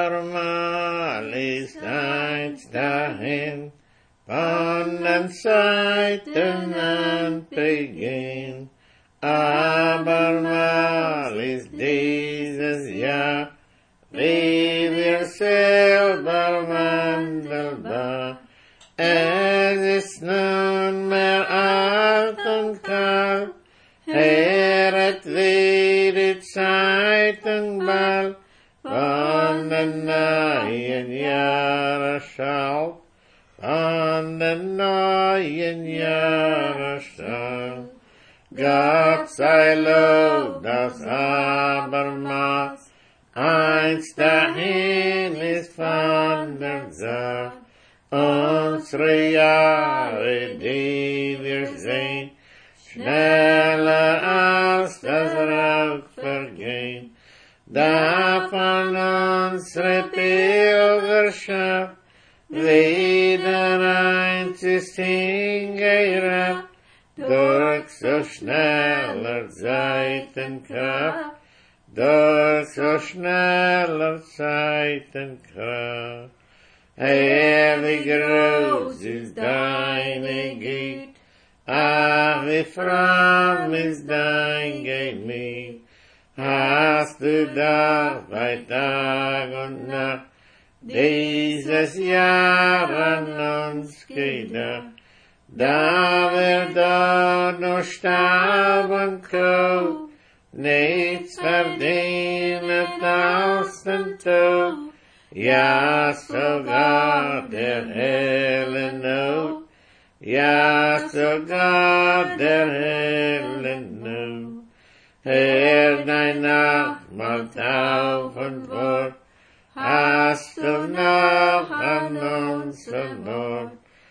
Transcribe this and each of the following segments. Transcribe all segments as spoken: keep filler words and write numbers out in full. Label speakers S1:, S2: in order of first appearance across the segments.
S1: abermal ist eins dahin, von den Zeiten an Beginn. Abermal ist dieses Jahr, wie wir selber wandelbar. Es ist nunmehr alt und kalt, heret wie die Zeiten bald, von den neuen Jahren schalt, von den neuen Jahren schalt. Gott sei Lob, dass abermals eins dahin ist von der Saat. Unsere Jahre, die wir sehen, schneller als das Rauch vergehen, da von unsere Pilgerschaft wieder eins ist hingerafft, durch so schneller Zeitenkraft, durch so schneller Zeitenkraft. Heilig groß ist deine Güte, ach, wie fromm ist dein Gemüt. Hast du doch bei Tag und Nacht dieses Jahr an uns gedacht, da wir dort nur Staub und Kot, nichts verdient aus dem Tod. Ja, sogar der helle Not, ja, sogar der helle Not. Herr, dein Nacht malt auf und fort, hast du noch an unserem Ort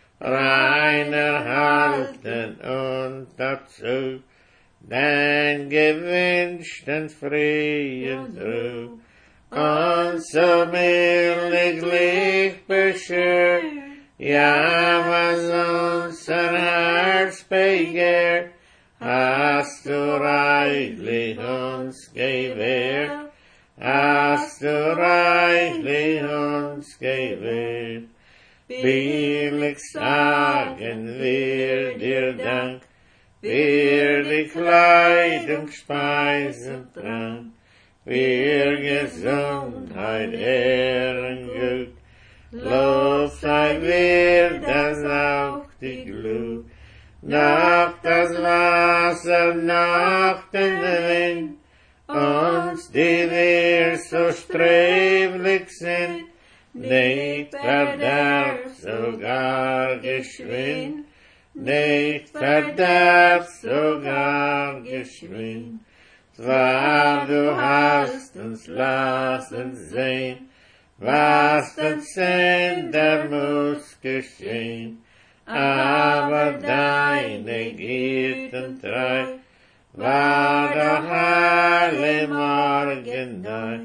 S1: reiner halten und dazu den gewünschten Frieden trug. Und so billiglich beschert, ja, was unser Herz begehrt, hast du reichlich uns gewährt, hast du reichlich uns gewährt. Billig sagen wir dir Dank, für die Kleidung, Speisen, Trank, für Gesundheit, Ehren, Glück. Lob sei dir, das auch die Glut. Noch das Wasser, noch den Wind, uns, die wir so sträflich sind, nicht verderb, sogar geschwind, nicht verderb, sogar geschwind. Zwar du hast uns lassen sehen, was den Sünder muss geschehen, aber deine Güte treu war doch alle Morgen neu.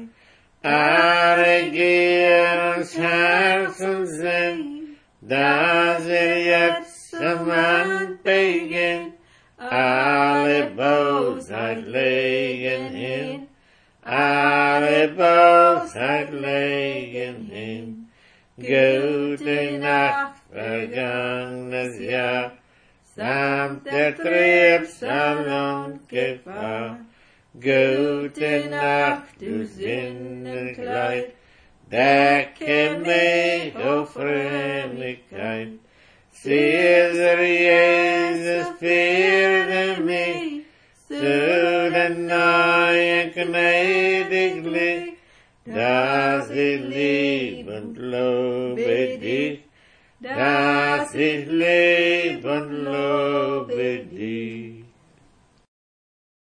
S1: Erregier uns Herz und Sinn, dass wir jetzt zum Anbeginn alle Bosheit legen hin, alle Bosheit legen hin. Gute Nacht, vergangenes Jahr, samt der Triebsal und Gefahr. Gute Nacht, du Sinnenkleid, decke mich, o Frömmigkeit. Cäsar Jesus führte mich zu den neuen gnädiglich, dass ich lieb und lobe dich, dass ich lieb und lobe dich.